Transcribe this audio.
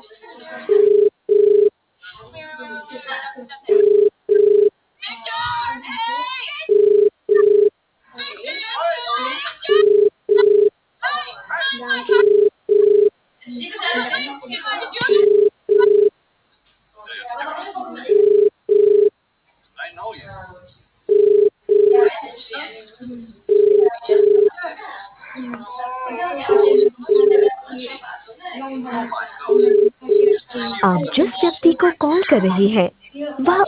आप जिस व्यक्ति को कॉल कर रही हैं